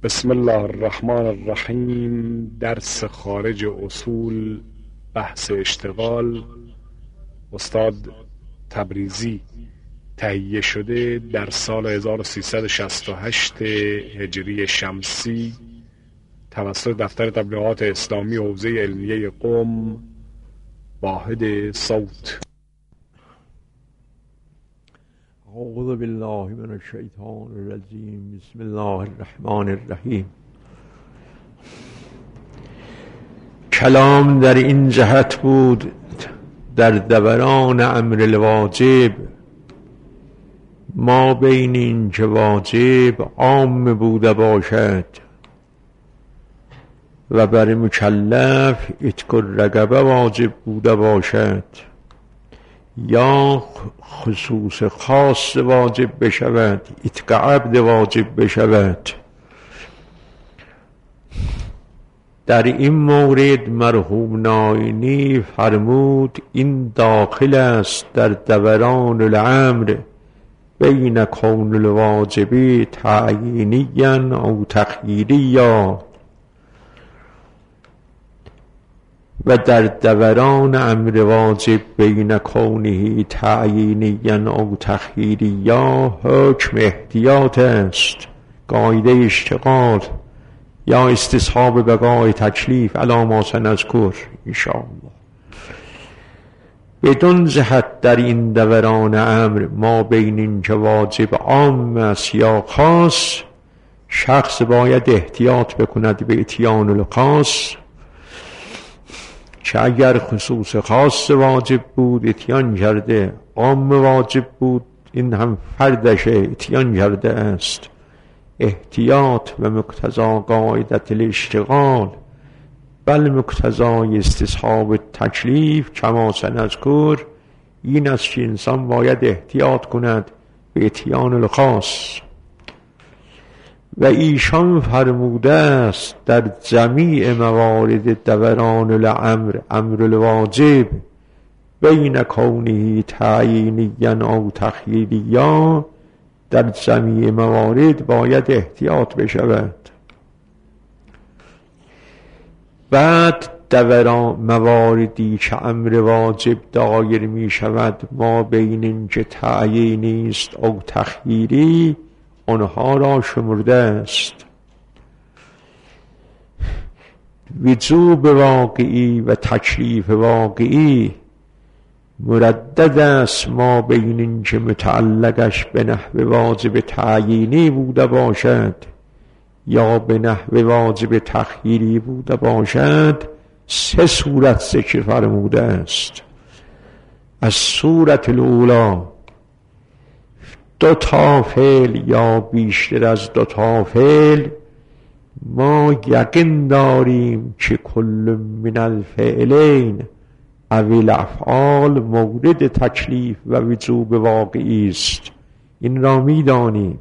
بسم الله الرحمن الرحیم. درس خارج اصول، بحث اشتغال، استاد تبریزی. تهیه شده در سال 1368 هجری شمسی توسط دفتر تبلیغات اسلامی حوزه علمیه قم. واحد صوت. اعوذ بالله من الشیطان الرجیم. بسم الله الرحمن الرحیم. کلام در این جهت بود در دوران امر الواجب ما بین این که واجب عام بوده باشد و بر مکلف اتق الرقبه واجب بوده باشد یا خصوص خاص واجب بشود، اتق عبد واجب بشود. در این مورد مرحوم ناینی فرمود این داخل است در دوران الامر بین کون الواجب تعیینیا او تخییریا، و در دوران امر واجب بین کونه تعیینیا او تخییریا حکم احتیاط است، قاعده اشتغال یا استصحاب بقای تکلیف علی ما سنذکر انشاءالله. بدون جهت در این دوران امر ما بین این که واجب عام است یا خاص، شخص باید احتیاط بکند به اتیان الخاص، که اگر خصوص خاص واجب بود اتیان کرده، عام واجب بود این هم فردش اتیان کرده است. احتیاط و مقتضا قاعدت الاشتغال بل مقتضای استصحاب تکلیف کما سنذکر این است که انسان باید احتیاط کند به اتیان الخاص. و ایشان فرموده است در جمیع موارد دوران الامر امر الواجب بین کونه تعیینیا او تخییریا، در جمیع موارد باید احتیاط بشود. بعد دوران مواردی که امر واجب دایر می شود ما بین این که تعیینی است او تخییری، آنها را شمرده است. وجوب واقعی و تکلیف واقعی مردد است ما بین این که متعلقش به نحو واجب تعیینی بوده باشد یا به نحو واجب تخییری بوده باشد. سه صورت ذکر فرموده است. از صورت الاولی دو تا فعل یا بیشتر از دو تا فعل ما یقین داریم که کل من الفعلین او الافعال مورد تکلیف و وجوب واقعی است، این را می دانیم.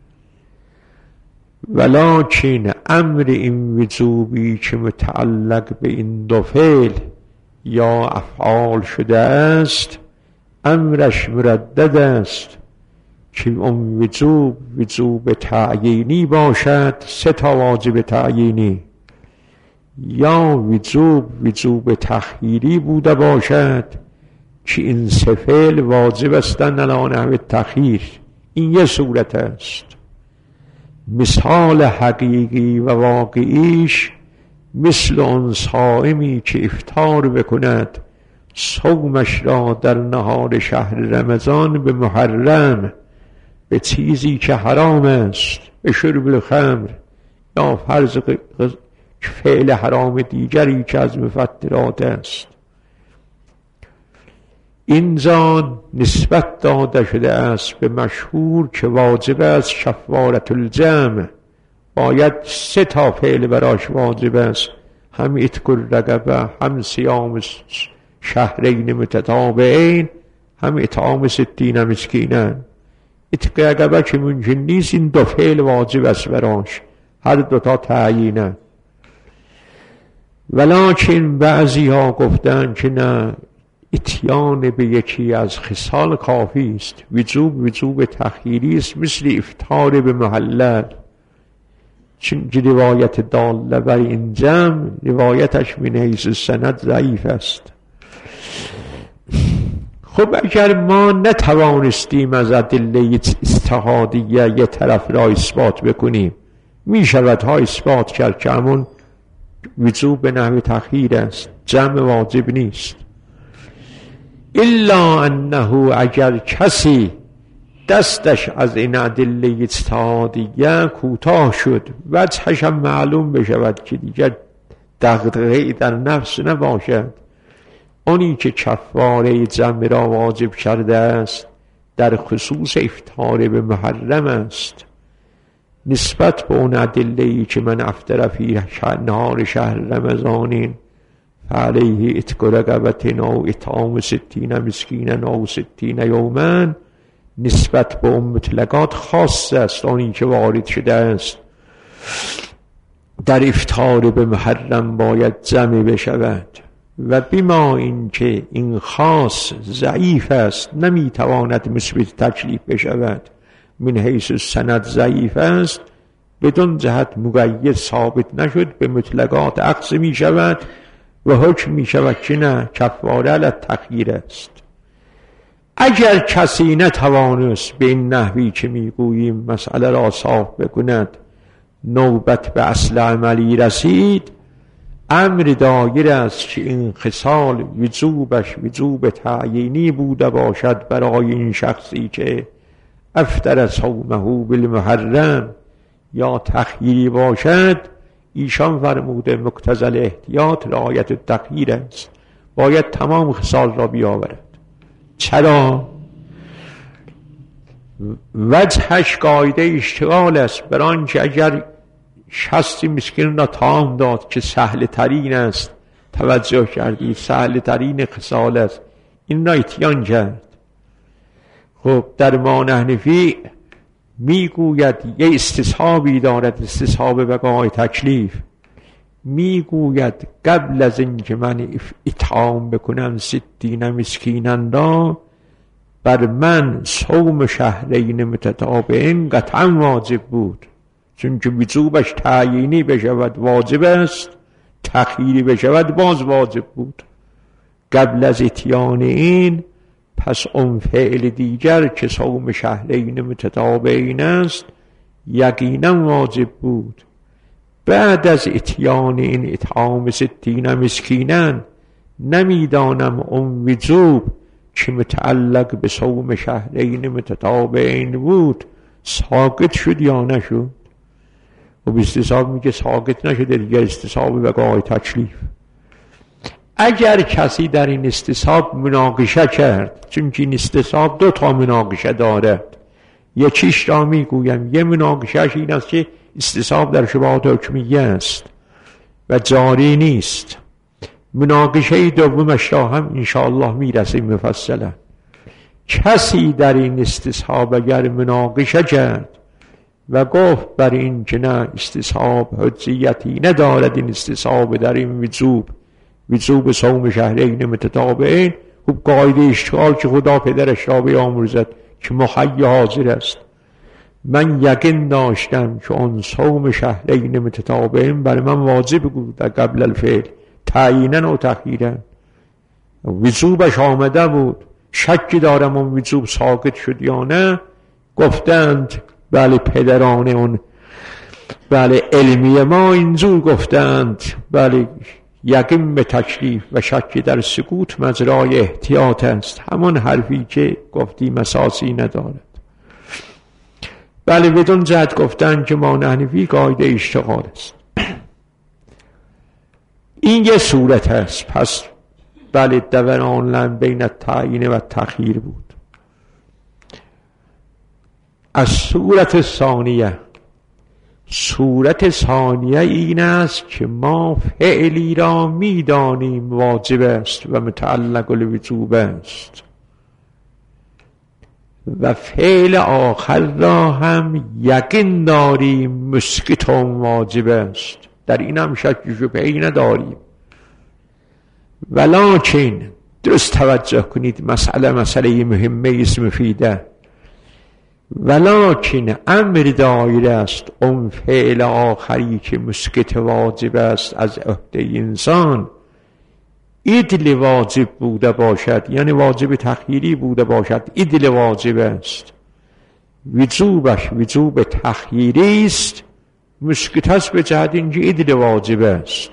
ولکن امر این وجوبی که متعلق به این دو فعل یا افعال شده است امرش مردد است که اون وجوب تعیینی باشد، سه تا واجب تعیینی، یا وجوب تخییری بوده باشد که این سه فعل واجب استند علی نحو تخییر. این یه صورت است. مثال حقیقی و واقعیش مثل اون صائمی که افطار بکند صومش را در نهار شهر رمضان به محرم، به چیزی که حرام است، به شرب الخمر یا فرض فعل حرام دیگری که از مفطرات است. اینجا نسبت داده شده است به مشهور که واجب است کفارة الجمع، باید سه تا فعل براش واجب است، هم اتق الرقبه، هم صیام شهرین متتابعین، هم اطعام 60 مسکینا. اتق رقبه که ممکن نیست، این دو فعل واجب است براش، هر دوتا تعیینه. ولکن بعضی ها گفتن که نه، اتیان به یکی از خصال کافی است. وجوب تخییری است، مثل افطار به محلل. چون روایت داله بر این جمع روایتش من حیث سند ضعیف است. خب اگر ما نتوانستیم از ادله اجتهادیه یه طرف را اثبات بکنیم، می شود ها اثبات کرد که همون وجوب به نحو تخییر است، جمع واجب نیست. الا انه اگر کسی دستش از این ادله اجتهادیه کوتاه شد، وجهش هم معلوم بشود که دیگر دغدغه‌ای در نفس نباشد، اونی که کفاره جمع را واجب کرده است در خصوص افطار به محرم است، نسبت به اون ادله‌ای که من افطر فی نهار شهر رمضان فعلیه اتق رقبة او اطعام 60 مسکینا او 60 یوما، نسبت به اون مطلقات خاص است. اونی که وارد شده است در افطار به محرم باید جمع بشود و بما این که این خاص ضعیف است نمیتواند مثبت تکلیف بشود، من حیث سند ضعیف است، بدون جهت مقید ثابت نشد، به مطلقات اخذ می شود و حکم می شود که نه، کفاره علی التخییر است. اگر کسی نتوانست به این نحوی که می گوییم مسئله را صاف بکند، نوبت به اصل عملی رسید، امر دایر است که این خصال وجوبش وجوب تعیینی بوده باشد برای این شخصی که افطر صومه بالمحرم، یا تخییری باشد، ایشان فرموده مقتضی الاحتیاط رعایت التخییر است، باید تمام خصال را بیاورد. چرا؟ وجهش قاعده اشتغال است، برای آنکه اگر 60 مسکین را طعام داد که سهل ترین است، توجه کردی سهل ترین خصال است، این را اتیان کرد. خب در ما حنفی میگوید یه استصحابی دارد، استصحاب بقای تکلیف، میگوید قبل از اینکه من اطعام بکنم 60 مسکینن را، بر من صوم شهرین متتابعین قطعا واجب بود، چون که وجوبش تعیینی بشود واجب است، تخییری بشود باز واجب بود قبل از اتیان این. پس اون فعل دیگر که صوم شهرین متتابعین است یقینا واجب بود. بعد از اتیان این اطعام 60 مسکینن، نمیدانم اون وجوب که متعلق به صوم شهرین متتابعین بود ساقط شد یا نشد. و استصحاب میگه ساقط نشده دیگر، استصحاب بقای تکلیف. اگر کسی در این استصحاب مناقشه کرد، چون که این استصحاب 2 تا مناقشه دارد، یکیش را میگویم، یه مناقشهش این است که استصحاب در شبهات حکمیه است و جاری نیست. مناقشه دومش را هم انشاءالله میرسیم مفصلا. کسی در این استصحاب اگر مناقشه کرد و گفت بر این که نه استصحاب حجیتی ندارد، این استصحاب در این وجوب صوم شهرین متتابعین، خب قاعده اشتغال که خدا پدرش را بیامرزد که محی حاضر است. من یقین داشتم که اون صوم شهرین متتابعین برای من واجب بود قبل الفعل، تعیینا و تخییرا وجوبش آمده بود. شکی دارم اون وجوب ساقط شد یا نه. گفتند بله پدران اون بله علمی ما اینجور گفتند، بله یقین به تکلیف و شکی در سکوت مجرای احتیاط است، همون حرفی که گفتیم اساسی ندارد. بله بدون جهت گفتن که ما حنفی قاعده اشتغال است. این یه صورت است. پس بله دوران لن بین التعیین و تخییر بود. از صورت ثانیه این است که ما فعلی را میدانیم واجب است و متعلق الوجوب است و فعل آخر را هم یقین داریم مسقط واجب است، در این هم شک شبهه‌ای نداریم. ولکن درست توجه کنید، مسئله مهمه است، مفیده. ولکن امر دایر است اون فعل آخری که مسکت واجب است از عهده انسان عدل واجب بوده باشد، یعنی واجب تخییری بوده باشد، عدل واجب است، وجوبش وجوب تخییری است، مسکت است به جهت اینکه عدل واجب است.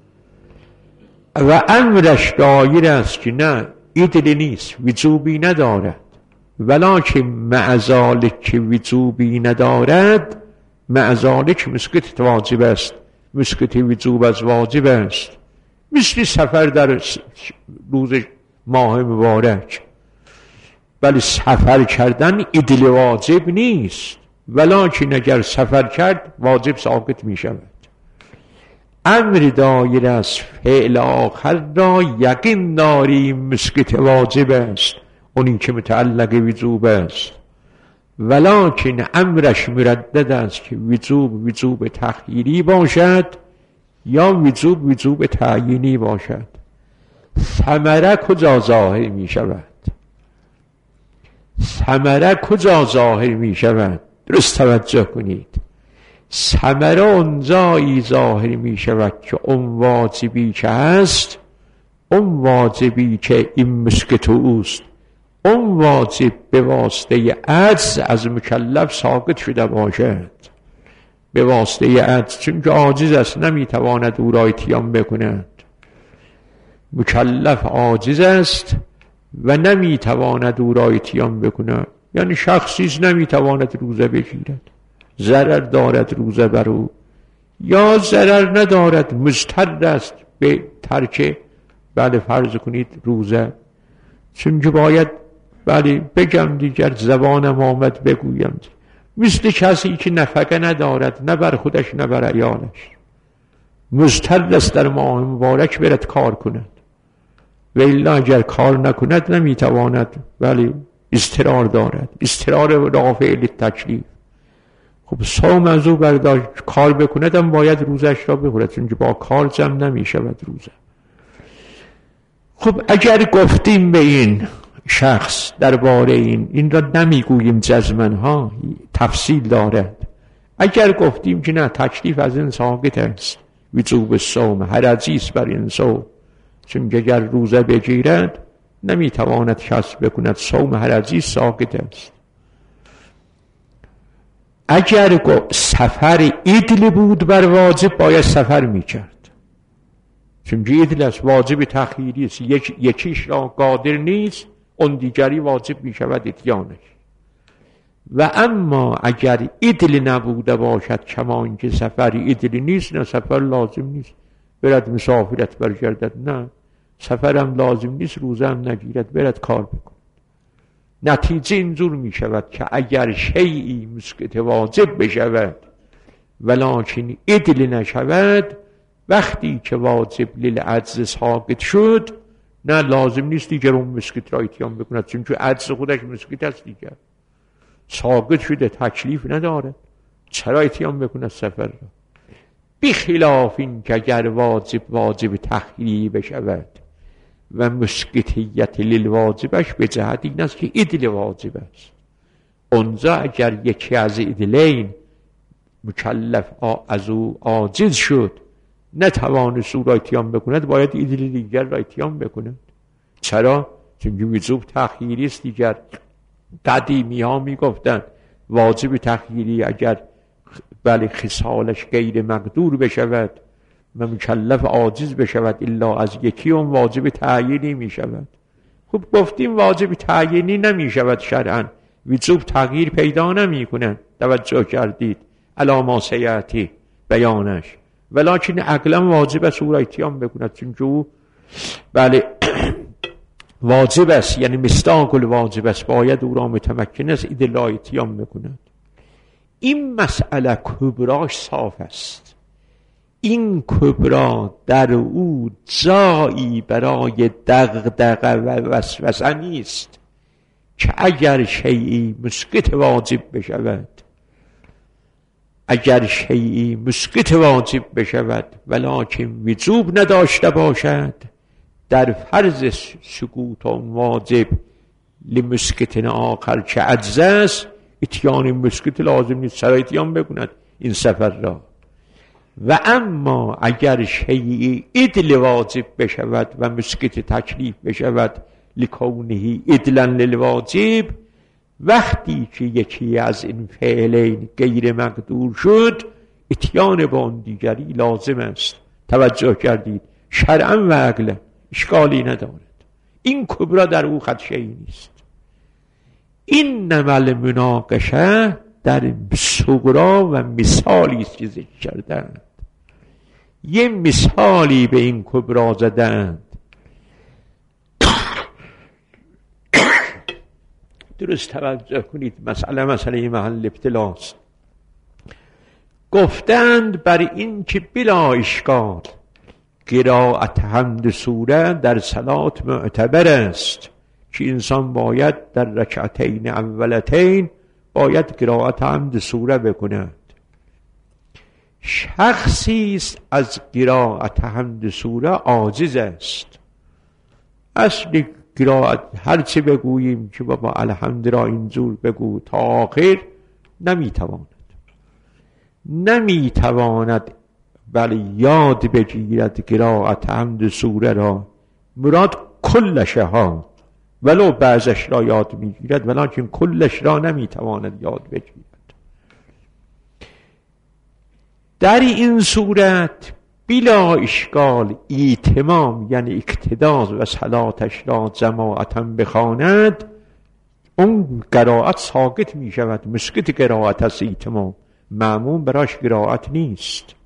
و امرش دایر است که نه عدل نیست، وجوبی ندارد، ولکن مع ذلک که وجوبی ندارد، مع ذلک مسکت واجب است، مسکت وجوب از واجب است. مثل سفر در روز ماه مبارک، ولی سفر کردن عدل واجب نیست، ولکن اگر سفر کرد واجب ساقط می شود. امر دایر است فعل آخر را یقین داریم مسکت واجب است، اونی که متعلق وجوب است، ولکن امرش مردد است که وجوب وجوب تخییری باشد یا وجوب وجوب تعیینی باشد. ثمره کجا ظاهر می شود؟ ثمره کجا ظاهر می شود؟ درست توجه کنید. ثمره اونجایی ظاهر می شود که اون واجبی که هست، اون واجبی که این مسکت اوست، اون واجب به واسطه عجز از مکلف ساقط شده باشد، به واسطه عجز، چون که عاجز است نمیتواند او را اتیان بکند. مکلف عاجز است و نمیتواند او را اتیان بکند، یعنی شخصی نمیتواند روزه بگیرد، ضرر دارد روزه بر او، یا ضرر ندارد، مضطر است به ترک فرض کنید روزه، چون که باید بگم دیگر زبانم آمد بگویم، مثل کسی که نفقه ندارد، نه بر خودش نه بر عیالش، مضطر است در ماه مبارک برد کار کند، و الا اگر کار نکند نمیتواند، اضطرار دارد، اضطرار رافع للتکلیف. خب صوم از او برداشت، کار بکند هم باید روزش را بخورد، چون که با کار جمع نمی شود روزه. خب اگر گفتیم به این شخص درباره این را نمیگوییم جزمن ها، تفصیل دارد، اگر گفتیم که نه تکلیف از این ساقط است، وجوب صوم حرجی است بر این صوم، چون که اگر روزه بگیرد نمیتواند کسب بکند، صوم حرجی ساقط است. اگر سفر عدل بود بر واجب باید سفر میکرد، چون که عدل است، واجب تخییری است، یکیش را قادر نیست، اون دیگری واجب می شود اتیانش. و اما اگر عدل نبوده باشد، کما اینکه سفری عدل نیست، نه سفر لازم نیست برد مسافرت برگردد، نه سفرم لازم نیست روزه هم نگیرد برد کار بکن. نتیجه اینجور می شود که اگر شیئی مسکت واجب بشود ولکن عدل نشود، وقتی که واجب للعجز ساقط شد، نه لازم نیست دیگر اون مسکت را اتیان بکند، چون که عجز خودش مسکت است، دیگر ساقط شده تکلیف ندارد، چرا اتیان بکند سفر را؟ بخلاف این که اگر واجب تخییری بشود و مسکتیت للواجبش به جهت این است که عدل واجب است، اونجا اگر یکی از عدلین مکلف از او عاجز شد، نتوانست او را اتیان بکند، باید عدل دیگر را اتیان بکند. چرا؟ چون وجوب تخییری است دیگر. قدیمی ها می گفتن واجب تخییری اگر خصالش غیر مقدور بشود و مکلف عاجز بشود الا از یکی، اون واجب تعیینی می شود. خب گفتیم واجب تعیینی نمی شود شرعا، وجوب تغییر پیدا نمی کنند، توجه کردید الی ما سیأتی بیانش، ولکن عقلا واجب است او را اتیان بکند، چون که او واجب است، یعنی مصداق الواجب است، باید او را متمکن است عدل را اتیان بکند. این مسئله کبراش صاف است، این کبرا در او جایی برای دغدغه و وسوسه نیست که اگر شیئی مسکت واجب بشود، اگر شیئی مسکت واجب بشود ولکن وجوب نداشته باشد، در فرض سقوط واجب لمسکت آخر که عجز است، اتیان مسکت لازم نیست، سر اتیان بکند این سفر را. و اما اگر شیعی ادل واجب بشود و مسکت تکلیف بشود لکونه ادلا للواجب، وقتی که یکی از این فعلین غیر مقدور شد اتیان با اون دیگری لازم است. توجه کردید؟ شرعا و عقلا اشکالی ندارد. این کبرا در او خدشه‌ای نیست. این نمل مناقشه در صغرا و مثالی است که ذکر کردند. یه مثالی به این کبرا زدند. درست توجه کنید، مسئله محل ابتلاست. گفتند بر این که بلا اشکال قرائت حمد سوره در صلات معتبر است، که انسان باید در رکعتین اولتین باید قرائت حمد سوره بکند. شخصی است از قرائت حمد سوره عاجز است. اصلی قرائت هرچی بگوییم که بابا الحمد را اینجور بگو تا آخر نمیتواند بل یاد بگیرد قرائت حمد سوره را. مراد کلش ها، ولو بعضش را یاد میگیرد ولیکن کلش را نمیتواند یاد بگیرد. در این صورت بلا اشکال ایتمام یعنی اقتداز و صلاتش را جماعتا بخواند، اون قرائت ساقط می شود، مسقط قرائت است. ایتمام معموم براش قرائت نیست.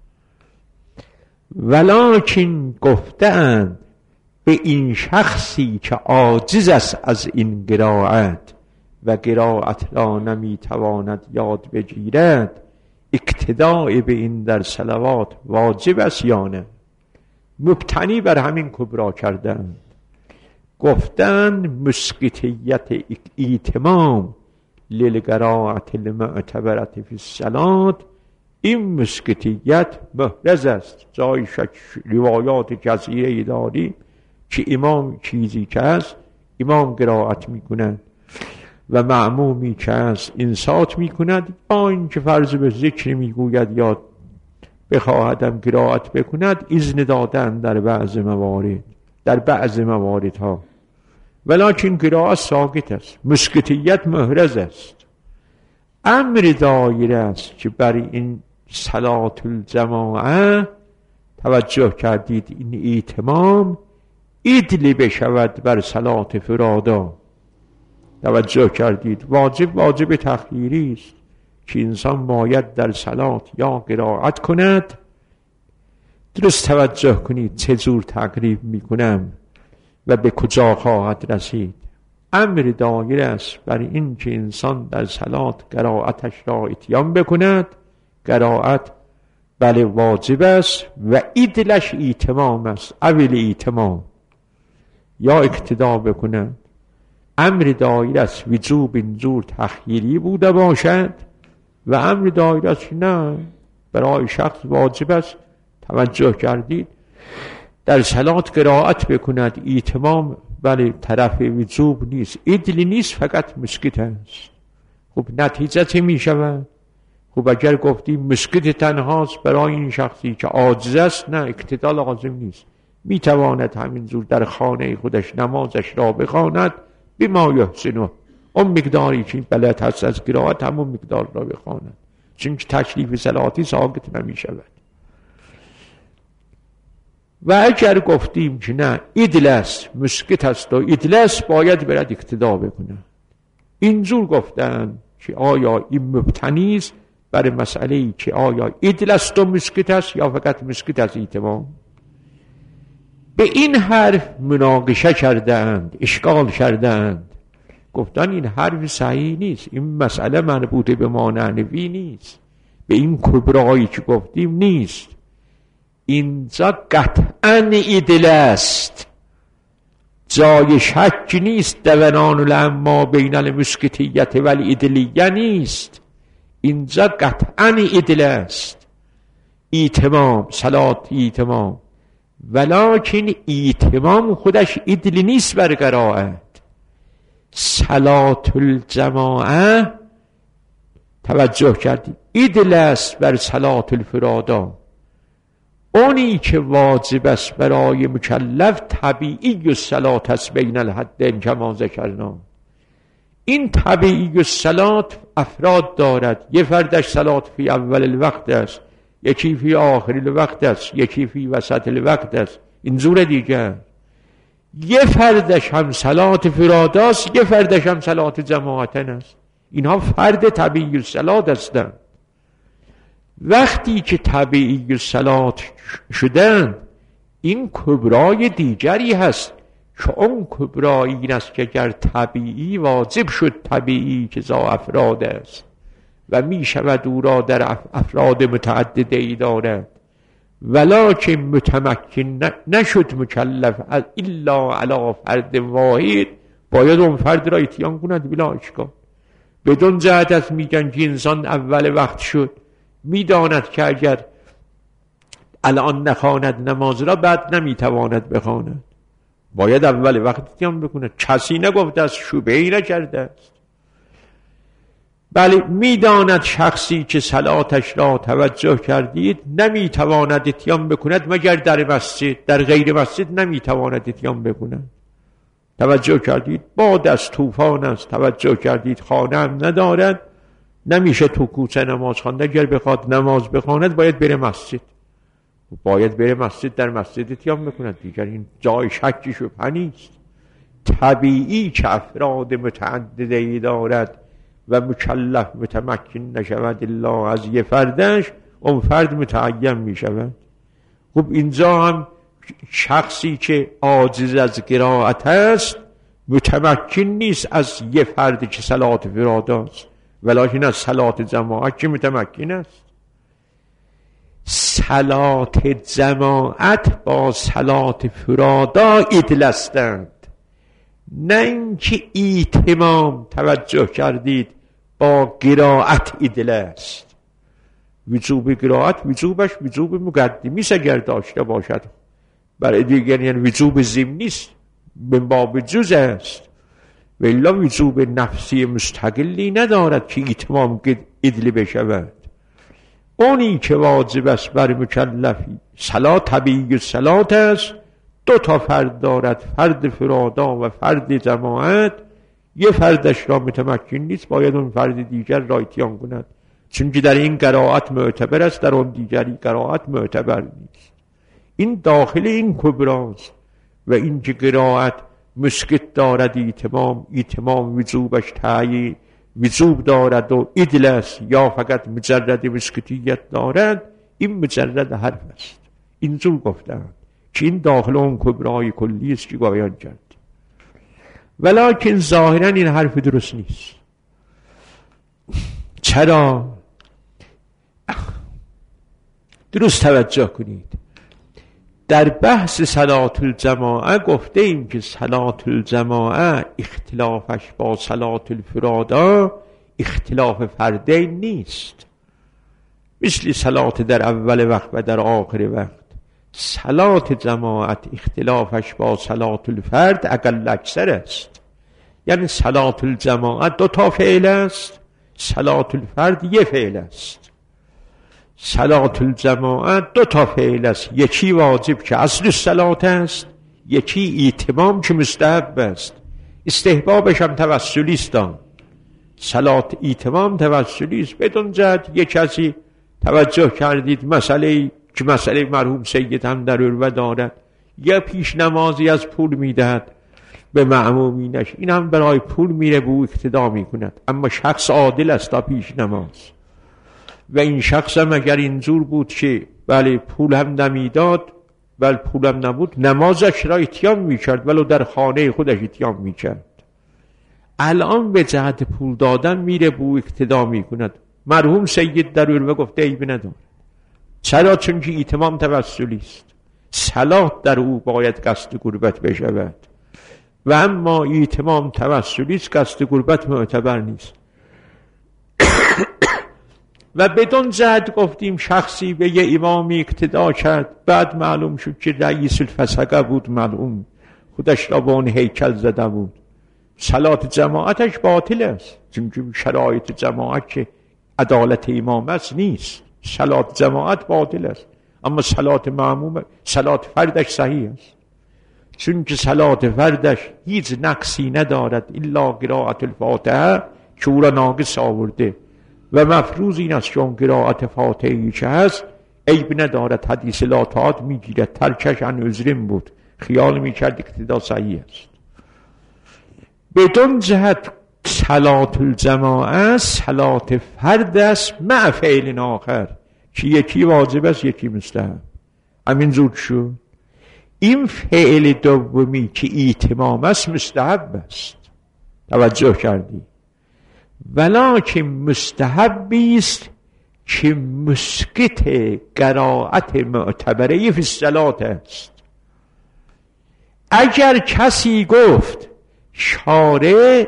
ولکن گفتند به این شخصی که عاجز است از این قرائت و قرائت را نمیتواند یاد بگیرد، اقتداء به این در صلوات واجب است یا نه؟ مبتنی بر همین کبرا کردند. گفتند مسقطیت ایتمام للقرائت المعتبرت فی الصلات، این مسقطیت محرز است. جای روایات کثیره داریم که امام چیزی که هست امام قرائت میکنند و معمومی که هست انصات میکند، با این که فرض به ذکر میگوید یا بخواهدم قرائت بکند اذن دادن در بعض موارد ها، ولیکن قرائت ساقط است، مسقطیت محرز است. امر دایر است که بر این صلات الجماعه توجه کردید، این ایتمام ادلی بشود بر صلات فرادا. توجه کردید؟ واجب تخییری است که انسان باید در صلات یا قرائت کند. درست توجه کنید چه جور تقریب میکنم و به کجا خواهد رسید. امر دایر است بر این که انسان در صلات قرائتش را اتیان بکند. قرائت بله واجب است و ادلش ایتمام است، اول ایتمام یا اقتدا بکند. امر دایر است وجوب اینجور تخییری بوده باشد و امر دایر است نه برای شخص واجب است. توجه کردید؟ در صلات قرائت بکند، ایتمام بله طرف وجوب نیست، ادلی نیست، فقط مسقط است. خب نتیجه چه می شود؟ خب اگر گفتیم مسقط تنهاست برای این شخصی که عاجز است، نه اقتدا لازم نیست، می تواند همینجور در خانه خودش نمازش را بخواند بما یحسنه، اون مقداری که بلد هست از قرائت همون مقدار را بخواند، چون که تکلیف صلاتی ساقط نمی شود. و اگر گفتیم که نه ادل است، مسقط است و ادل است، باید برد اقتدا بکنه. اینجور گفتن که آیا این مبتنی است بر مسئله‌ای که آیا ادل است و مسقط است یا فقط مسقط است ایتمام. به این حرف مناقشه کردند، اشکال کردند، گفتن این حرف صحیح نیست، این مسئله مربوط به مانعنوی نیست، به این کبرایی که گفتیم نیست. اینجا قطعاً ادل است، جای شک نیست. دونان لما بین المسقطیت و الادلیه نیست، اینجا قطعاً ادل است، ایتمام، صلات ایتمام. ولکن ایتمام خودش ادل نیست بر قرائت. صلات الجماعه توجه کردید عدل است بر صلات الفرادا. اونی که واجب است برای مکلف طبیعی الصلات است بین الحدین کما ذکرنا. این طبیعی الصلات افراد دارد. یه فردش صلات فی اول الوقت است، یکی فی آخر الوقت است، یکی فی وسط الوقت است. این زور دیگر. یه فردش هم صلات فراداست، یه فردش هم صلات جماعتن است. اینها فرد طبیعی الصلات هستند. وقتی که طبیعی الصلات شدن این کبرای دیگری هست که اون کبرای این است که اگر طبیعی واجب شد، طبیعی که ذا افراد است و می شود او را در افراد متعدده ای دارد، ولکن متمکن نشد مکلف الا علی فرد واحد، باید اون فرد را اتیان کند بلا اشکال. بدون جهت از میگن که انسان اول وقت شد، میداند که اگر الان نخواند نماز را بعد نمیتواند بخواند، باید اول وقت اتیان بکند. کسی نگفته است، شبهه‌ای نکرده است. بله میداند شخصی که صلاتش را توجه کردید نمیتواند اتیان بکند مگر در مسجد، در غیر مسجد نمیتواند اتیان بکند. توجه کردید باد از طوفان است، توجه کردید خانه هم ندارد، نمیشه تو کوچه نماز خواند. اگر بخواد نماز بخواند باید بره مسجد، باید بره مسجد، در مسجد اتیان بکند. دیگر این جای شکی شبهه نیست. طبیعی که افراد متعددی دارد و مکلف متمکن نشود الا از یه فردش، اون فرد متعین می شود. خب اینجا هم شخصی که عاجز از قرائت است متمکن نیست از یه فردی که صلات فراداست، ولکن از صلات جماعت که متمکن است. صلات جماعت با صلات فرادا عدل هستند، نه اینکه ایتمام توجه کردید با قرائت عدل است. وجوب قرائت وجوبش وجوب مقدمی اگر داشته باشد، برای دیگر یعنی وجوب ضمنی است، من باب جز است، ولی وجوب نفسی مستقلی ندارد که ایتمام عدل بشود. اونی که واجب است بر مکلفی صلات طبیعی صلات است، دو تا فرد دارد، فرد فرادا و فرد جماعت. یه فردش را متمکن نیست، باید اون فرد دیگر را اتیان کند، چون که در این قرائت معتبر است، در اون دیگری قرائت معتبر نیست. این داخل این کبراست. و این که قرائت مسکت دارد ایتمام وجوبش تعیین وجوب دارد و عدل است، یا فقط مجرد مسکتیت دارد، این مجرد حرف است. اینجور گفتند که این داخل اون کبرای کلی است که بیان کرد. ولکن ظاهرا این حرف درست نیست. چرا؟ درست توجه کنید. در بحث صلات الجماعه گفته ایم که صلات الجماعه اختلافش با صلات الفرادا اختلاف فردین نیست، مثل صلات در اول وقت و در آخر وقت. صلات جماعت اختلافش با صلات الفرد اقل اکثر است. یعنی صلات الجماعت دو تا فعل است، صلات الفرد یه فعل است. صلات الجماعت دو تا فعل است، یکی واجب که اصل الصلات است، یکی ایتمام که مستحب است. استحبابش هم توسلی است. صلات ایتمام توسلی است. بدون جهت یک کسی توجه کردید مسئله که مسئله مرحوم سید هم در عروه دارد، یا پیش نمازی از پول میدهد به معمومینش، این هم برای پول میره به او اقتدا میکند، اما شخص عادل است تا پیش نماز. و این شخص هم اگر اینجور بود که بله پول هم نمیداد، بله پول هم نبود، نمازش را اتیان میکرد، ولو در خانه خودش اتیان میکرد. الان به جهت پول دادن میره به او اقتدا میکند. مرحوم سید در عروه گفته عیب نداره. چرا؟ چون که ایتمام توسلی است، صلات در او باید قصد قربت بشود، و اما ایتمام توسلی است، قصد قربت معتبر نیست. و بدون جهت گفتیم شخصی به یه امامی اقتدا کرد، بعد معلوم شد که رئیس الفسقه بود، معلوم خودش را به اون هیکل زده بود، صلات جماعتش باطل است، چون که شرایط جماعت که عدالت امام است نیست. صلات جماعت باطل است، اما صلات معموم، صلات فردش صحیح است، چون که صلات فردش هیچ نقصی ندارد الا قرائت الفاتحه که او را ناقص آورده و مفروض این است که اون قرائت فاتحه‌ای که هست عیب ندارد. حدیث لا طاعت میگیرد، ترکش عن عذرین بود، خیال میکرد اقتدا صحیح است. بدون جهت صلات الجماعه صلات فرد است مع فعل آخر که یکی واجب است یکی مستحب. همین زود شد. این فعل دومی که ایتمام است مستحب است، توجه کردی؟ ولکن مستحبی است که مسکت قرائت معتبره فی الصلات است. اگر کسی گفت شارع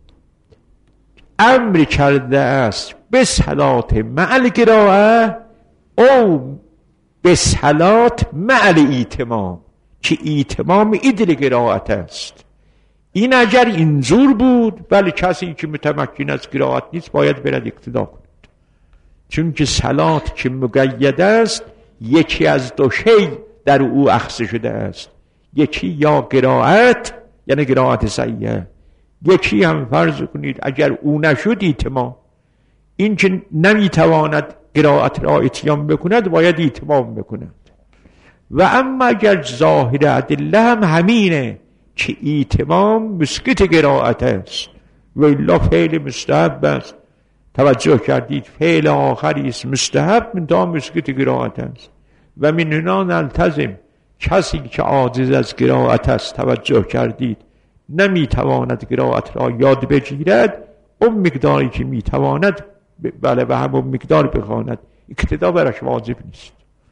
امر کرده است به صلات مع القراءه او به صلات مع الایتمام که ایتمام ایدل قرائت است، این اگر اینجور بود بله کسی که متمکن از قرائت نیست باید برد اقتدا کند، چون که صلات که مقید است یکی از دو شی در او اخذ شده است، یکی یا قرائت یعنی قرائت صحیحه، یکی هم فرض کنید اگر او نشد ایتمام، این که نمیتواند قرائت را اتیان بکند باید ایتمام بکند. و اما اگر ظاهر ادله هم همینه که ایتمام مسکت قرائت است و الا فعل مستحب است. توجه کردید؟ فعل آخری است مستحب من تا مسکت قرائت است و من هنا نلتزم کسی که عاجز از قرائت است، توجه کردید، نمیتواند قرائت را یاد بگیرد، اون مقداری که میتواند بله به همون مقدار بخواند، اقتدا برش واجب نیست.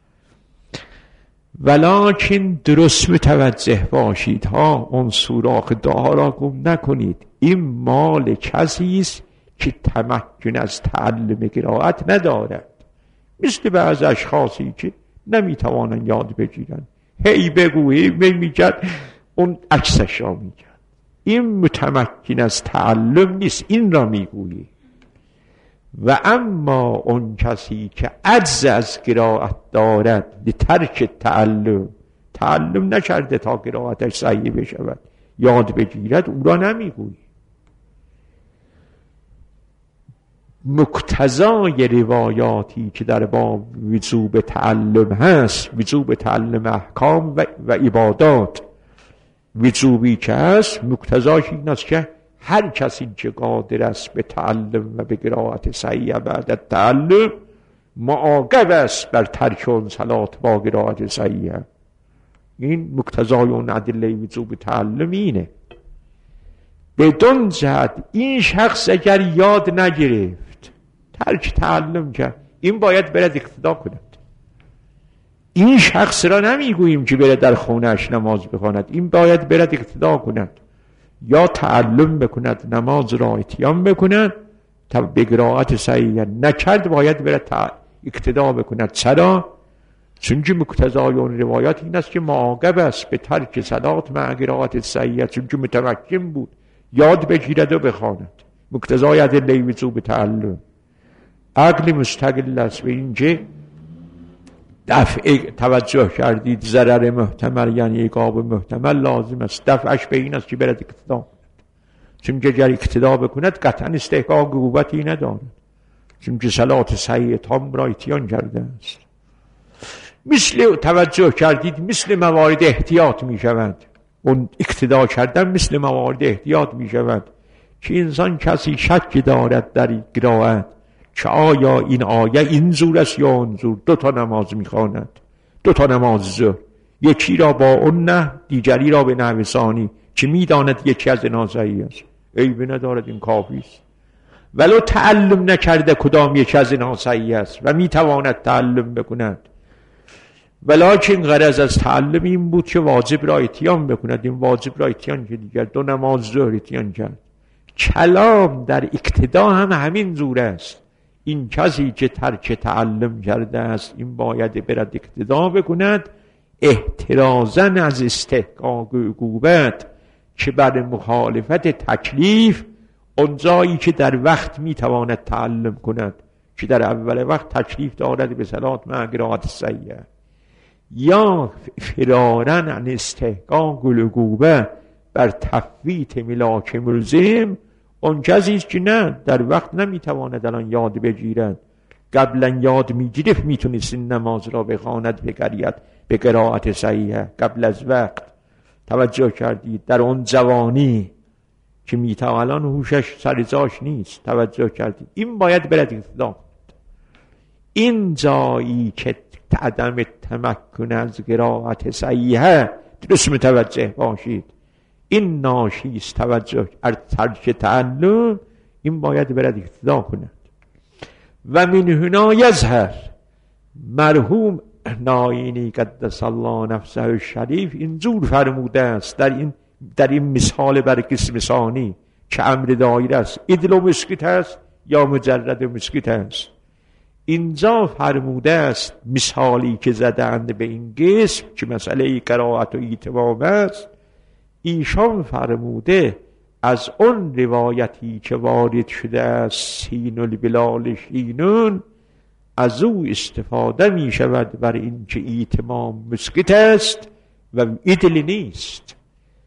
ولکن درست متوجه باشید ها، اون سوراخ دعا را گم نکنید. این مال کسی است که تمکن از تعلم قرائت ندارد، مثل بعض اشخاصی که نمیتوانند یاد بگیرند، هی بگویی میگرد اون عکسش را میگرد. این متمکن از تعلم نیست، این را میگویی. و اما اون کسی که عجز از قرائت دارد لترک تعلم نکرده تا قرائتش صحیح بشود یاد بگیرد، او را نمیگویی. مقتضای روایاتی که در باب وجوب تعلم هست، وجوب تعلم احکام و عبادات، وجوبی که هست مقتضاش این است که هر کسی که قادر است به تعلم و به قرائت صحیح بعد تعلم معاقب است بر ترک اون صلات با قرائت صحیح. این مقتضای اون ادله وجوب تعلم اینه. بدون جهت این شخص اگر یاد نگرفت ترک تعلم کرد، این باید برد اقتدا کند. این شخص را نمیگوییم که برد در خونهش نماز بخواند، این باید برد اقتدا کند، یا تعلم بکند نماز را اتیان بکند تا به قرائت صحیح، نکرد باید برد اقتدا بکند. چرا؟ چون که مقتضای اون روایات این است که معاقب است به ترک صلات مع قرائت صحیح، چون که متمکن بود یاد بگیرد و بخواند. مقتضای ادله وجوب تعلم عقل مستقل است به اینکه دفع، توجه کردید، ضرر محتمل یعنی عقاب محتمل لازم است، دفعش به این است که برد اقتدا کند، چون که اگر اقتدا بکند قطعا استحقاق عقوبتی ندارد، چون که صلات صحیح تام را اتیان کرده است. مثل توجه کردید مثل موارد احتیاط می شود، اون اقتدا کردن مثل موارد احتیاط می شود که انسان کسی شک دارد در قرائت که آیا این آیه این زور است یا اون زور، دو تا نماز میخواند، دو تا نماز ظهر، یکی را با اون نه دیگری را به نحو ثانی که میداند یکی از اینا صحیح است، عیب ندارد، این کافی است. ولو تعلم نکرده کدام یکی از اینا صحیح است و میتواند تعلم بکند، ولکن غرض از تعلم این بود که واجب را اتیان بکند، این واجب را اتیان که دیگر دو نماز ظهر اتیان کرد. کلام در اقتدا هم همین زور است. این کسی که ترک تعلم کرده است این باید برد اقتدا بکند، احترازاً از استحقاق عقوبت که بر مخالفت تکلیف اون جایی که در وقت میتواند تعلم کند که در اول وقت تکلیف دارد به صلات مع قرائت صحیحه، یا فرارن عن استحقاق العقوبه بر تفویت ملاک ملزم، اون کسی است که نه در وقت نمیتواند الان یاد بگیرد، قبلا یاد میگرفت میتونست این نماز را بخواند به قرائت صحیحه قبل از وقت. توجه کردید؟ در اون جوانی که میتواند، الان هوشش سر جاش نیست. توجه کردید؟ این باید برد اقتدا. این جایی که عدم تمکن از قرائت صحیحه، درست متوجه باشید، این ناشی است توجه از ترک تعلم، این باید برد اقتدا کند. و من هنا یظهر، مرحوم ناینی قدس الله نفسه الشریف اینجور فرموده است در این مثال بر قسم ثانی که امر دایر است، عدل و مسکت است یا مجرد و مسکت است. اینجا فرموده است مثالی که زدند به این قسم که مسئله قرائت و ایتمام است، ایشان فرموده از اون روایتی که وارد شده است سین البلال شینون، از او استفاده می شود بر این که ایتمام مسکت است و عدل نیست.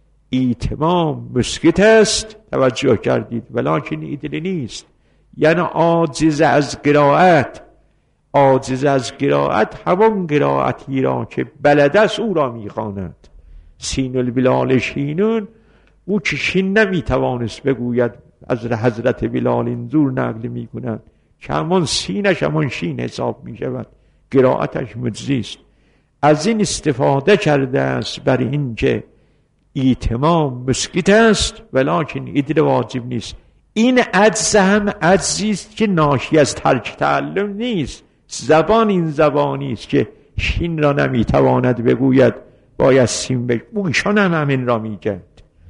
ایتمام مسکت است، توجه کردید، ولکن عدل نیست. یعنی عاجز از قرائت، عاجز از قرائت همون قرائتی را که بلد است او را می خواند. سین البلال شینون، او که شین نمیتوانست بگوید، از حضرت بلال اینجور نقل میکنند که همون سینش همون شین حساب میشود، قرائتش مجزی است. از این استفاده کرده است بر این که ایتمام مسکت است ولکن عدل واجب نیست. این عجز هم عجزی است که ناشی از ترک تعلم نیست. زبان این زبانی است که شین را نمیتواند بگوید، باید سین بگوید. ایشان هم همین را میگند.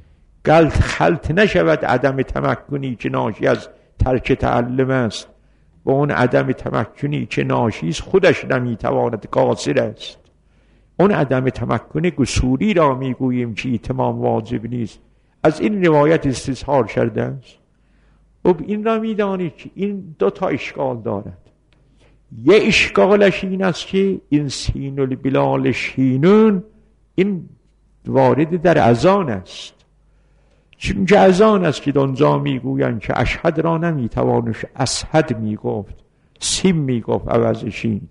خلط نشود عدم تمکنی که ناشی از ترک تعلم است و اون عدم تمکنی که ناشی است خودش نمیتواند، قاصر است. اون عدم تمکن قصوری را میگوییم که ایتمام واجب نیست. از این روایت استظهار کرده است. خب این را میدانید که این دو تا اشکال دارد. یه اشکالش این است که این سین البلال شینون این وارد در اذان است، چون که اذان است که دونجا میگویند که اشهد را نمیتوانش اشهد میگفت، سیم میگفت عوض شین.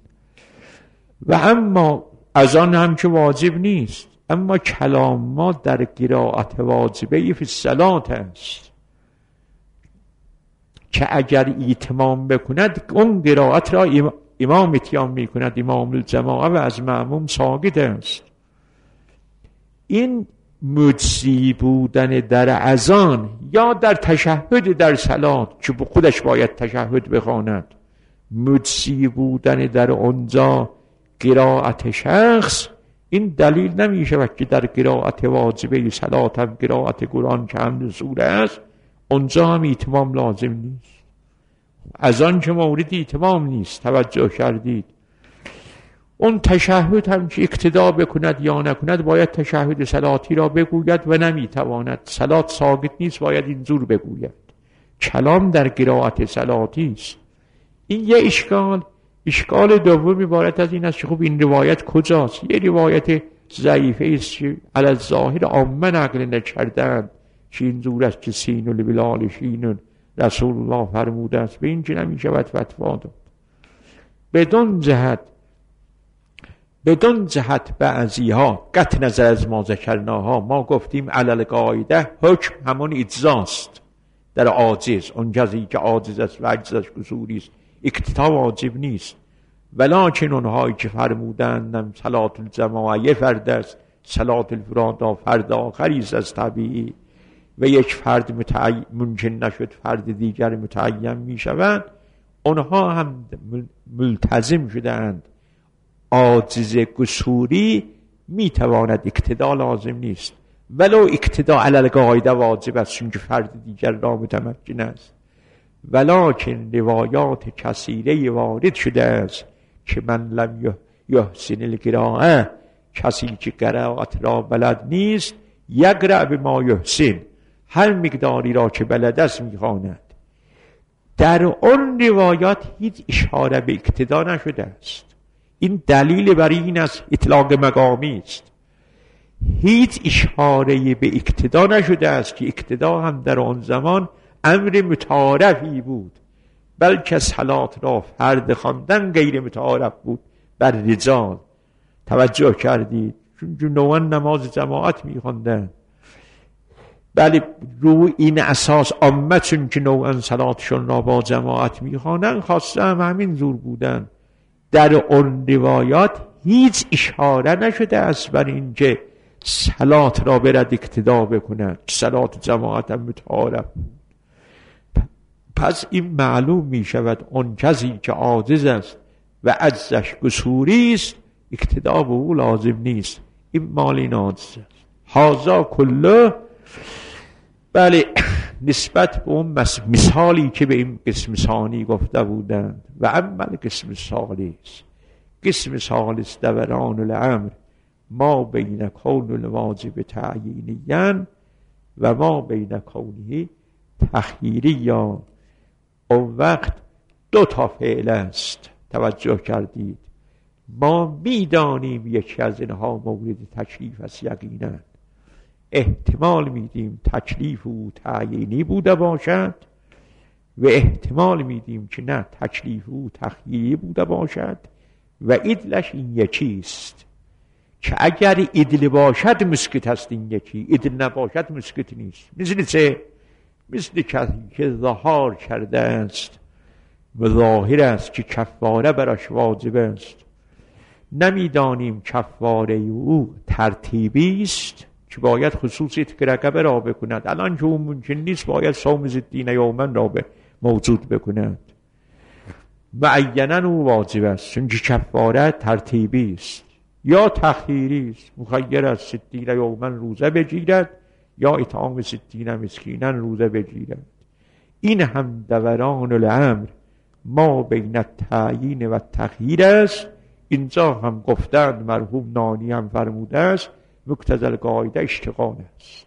و اما اذان هم که واجب نیست، اما کلام ما در قرائت واجبه فی الصلات است که اگر ایتمام بکند اون قرائت را امام اتیام میکند، امام الجماعه، و از مأموم ساقط است. این مجزی بودن در اذان یا در تشهد در صلات که خودش باید تشهد بخواند، مجزی بودن در اونجا قرائت شخص، این دلیل نمی شود که در قرائت واجبه صلات هم قرائت قرآن که هم سوره است اونجا هم ایتمام لازم نیست. اذان که مورد ایتمام نیست. توجه کردید؟ اون تشهد هم که اقتدا بکند یا نکند باید تشهد صلاتی را بگوید و نمیتواند، صلات ساقط نیست، باید اینجور بگوید. کلام در قرائت صلاتی است. این یه اشکال دوم عبارت از این است که خب این روایت کجاست؟ یه روایت ضعیفه است که علی الظاهر عامه نقل نکردند که اینجور است که سین البلال شینون رسول الله فرموده است. به این که نمیشود فتوا داد. بدون جهت بعضی ها قطع نظر از ما ذکرناها، ما گفتیم علل قاعده حکم همون اجزاست در عاجز، اون کسی که عاجز است و عجزش قصوری است اقتدا واجب نیست. ولکن اونهایی که فرمودند صلات الجماعه یه فرد است، صلات الفراد فرد آخری است از طبیعی و یک فرد ممکن نشد فرد دیگر متعین می شود، اونها هم ملتزم شدند عاجز قصوری می تواند، اقتدا لازم نیست. ولو اقتدا علی القاعده واجب است چون که فرد دیگر را متمکن است. ولکن روایات کثیره وارد شده است که من لم یحسن القراءه، کسی که قرائت را بلد نیست، یقرأ بما یحسن، هر مقداری را که بلد است میخواند. در اون روایات هیچ اشاره به اقتدا نشده است. این دلیل برای این از اطلاق مقامی است. هیچ اشاره به اقتدا نشده است که اقتدا هم در آن زمان امر متعارفی بود، بلکه صلات را فرد خواندن غیر متعارف بود بر رجال. توجه کردید؟ چون جنوان نماز جماعت می‌خواندند، بله رو این اساس عامه چون که نوعا صلاتشون را با جماعت می‌خوانند خاصه هم همین زور بودن. در اون روایات هیچ اشاره نشده است بر اینکه صلات را برد اقتدا بکنند، صلات جماعت هم متعارف بود. پس این معلوم می شود اون کسی که عاجز است و عجزش قصوری است اقتدا به او لازم نیست، این مال این عاجز است. هذا کله بله نسبت به اون مثالی که به این قسم ثانی گفته بودند. و اما قسم ثالث، قسم ثالث دوران الامر ما بین کون الواجب تعیینیاً و ما بین کونه تخییریاً. اون وقت دو تا فعل است. توجه کردید؟ ما میدانیم یکی از اینها مورد تکلیف است یقینا، احتمال میدیم تکلیف او تعیینی بوده باشد و احتمال میدیم که نه تکلیف او تخییری بوده باشد و عدلش این یکیست که اگر عدل باشد مسکت است، این یکی عدل نباشد مسکت نیست. مثل چه؟ مثل کسی که ظهار کرده است و ظاهر است که کفاره براش واجب است، نمیدانیم کفاره او ترتیبی است که باید خصوصیت که رقبه را بکند، الان که اون ممکن نیست باید صوم ستین یومن را موجود بکند، معیناً او واجب است چون که کفاره ترتیبی است یا تخییری است، مخیر است ستین یومن روزه بگیرد یا اطعام ستین مسکینا روزه بگیرد. این هم دوران الامر ما بین التعیین و تخییر است. اینجا هم گفتند مرحوم نانی هم فرموده است مقتضی القاعده اشتغال است،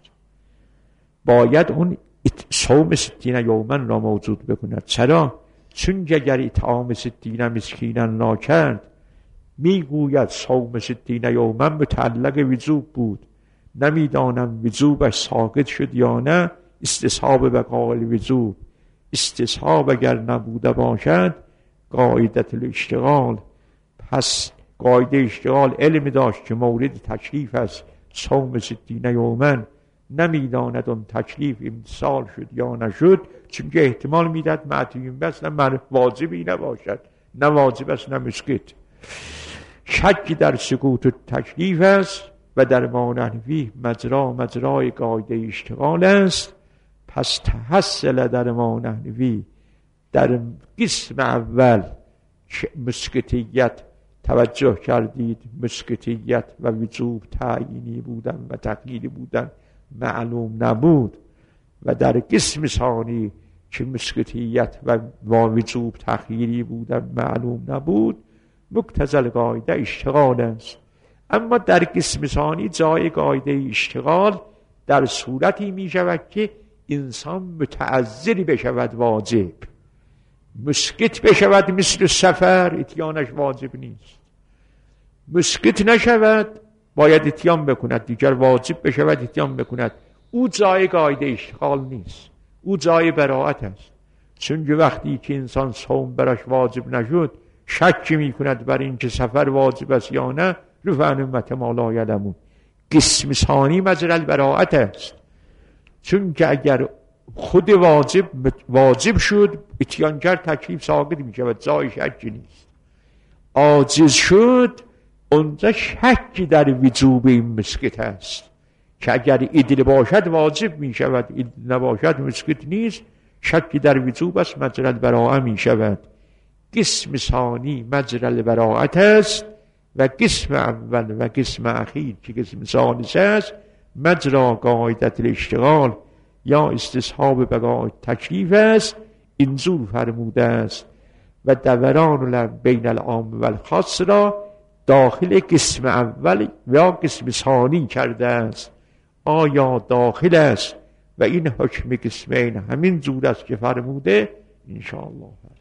باید اون صوم ستین یومن را موجود بکند. چرا؟ چون اگر اطعام ستین مسکینا ناکرد میگوید صوم ستین یومن متعلق وجوب بود، نمیدانم وجوبش ساقط شد یا نه، استصحاب بقاء الوجوب، استصحاب اگر نبوده باشد قاعده الاشتغال. پس قاعده اشتغال علم داشت که مورد تکلیف است صوم ستین یومن، نمیداند اون تکلیف امتثال شد یا نشد، چون که احتمال میداد معتویم بس نه واجبی نباشد، نه واجب است نه مسکت. شک در سقوط تکلیف است و در ما نحوی مجرای قاعده اشتغال است. پس تحصل در ما نحوی در قسم اول مسکتیت، توجه کردید، مسکتیت و وجوب تعیینی بودن و تقییدی بودن معلوم نبود، و در قسم ثانی که مسکتیت و وجوب تخییری بودن معلوم نبود مقتضی القاعده اشتغال است. اما در قسم ثانی جای قاعده اشتغال در صورتی می شود که انسان متعذر بشود واجب، مسکت بشود مثل سفر اتیانش واجب نیست، مسکت نشود باید اتیان بکند، دیگر واجب بشود اتیان بکند، او جای قاعده اشتغال نیست، او جای براعت است. چون وقتی که انسان صوم براش واجب نشد شک می کند بر این که سفر واجب است یا نه، رفع امت ما لا یعلمون. قسم ثانی مجرى البراعت است، چون که اگر خود واجب شد اتیانگر تکلیف ساقط می شود، جای شک نیست. عاجز شد اونجا شک در وجوب این مسکت است که اگر عدل باشد واجب می شود، عدل نباشد مسکت نیست، شک در وجوب است، مجرى البراعه می شود. قسم ثانی مجرى البراعت است و قسم اول و قسم اخیر که قسم ثالث است مجرى قاعده الاشتغال یا استصحاب بقاء تکلیف است. اینجور فرموده است و دوران بین العام و الخاص را داخل قسم اول یا قسم ثانی کرده است. آیا داخل است و این حکم قسمین همین جور است که فرموده انشاءالله.